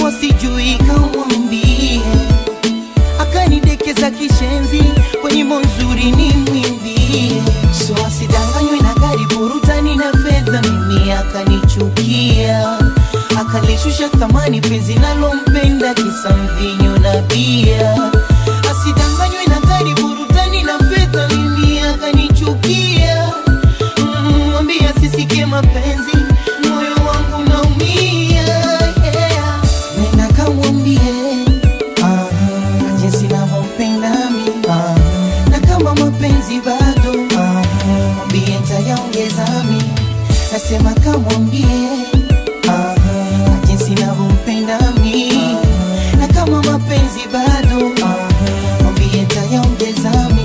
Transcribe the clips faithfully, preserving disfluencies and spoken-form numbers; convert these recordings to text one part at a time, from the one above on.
so sijui kamwambie. Akanidekeza kishenzi kwenye monzuri ni mwimbie. So asidanganywe na gari burutani na fedha, mimi akanichukia. Akalishusha thamani penzi nalompenda kisa mvinyo na bia. Asidanganywe na gari burutani na fedha, mimi akanichukia. Mwambia sisike mapenzi, moyo wangu naumia, yeah. Nenda kamwambie ah, jinsi navyompenda mimi ah, na kama mapenzi bado ah, mwambie nitayaongeza mimi. Nasema kamwambie ah, jinsi navyompenda mimi na kama mapenzi bado ah, mwambie nitayaongeza mimi.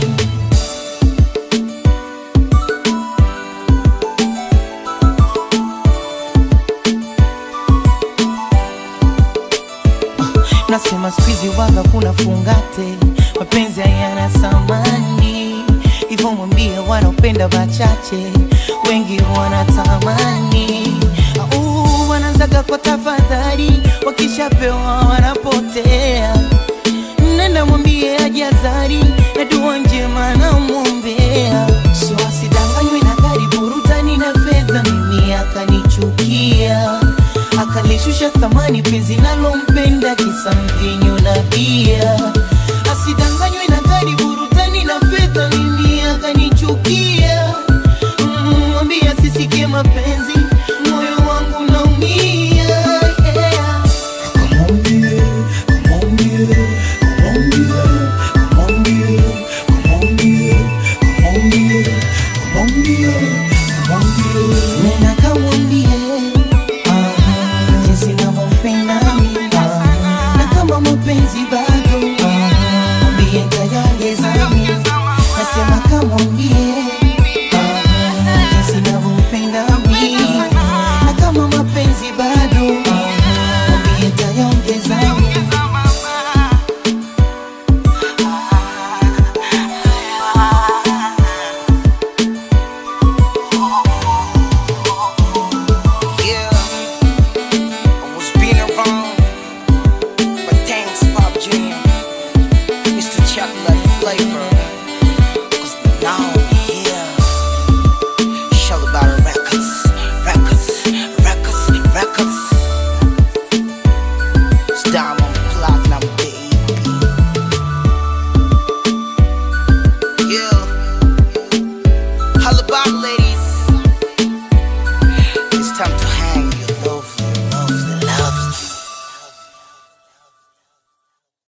Nasema squeezy waga kuna fungate, mapenzi hayana samani. Hivyo mwambie wanaopenda bachache, wengi wanatamani. Au wanaanzaga kwa tafadhali, wakishapewa wanapotea. Nenda mwambie ajazari, na dua njema na muombea. So asidanganywe na gari burutani na fedha, mimi akanichukia. Akalishusha thamani penzi nalompenda kisa mvinyo na bia. Asidanganywe na gari burutani na fedha, mimi akanichukia.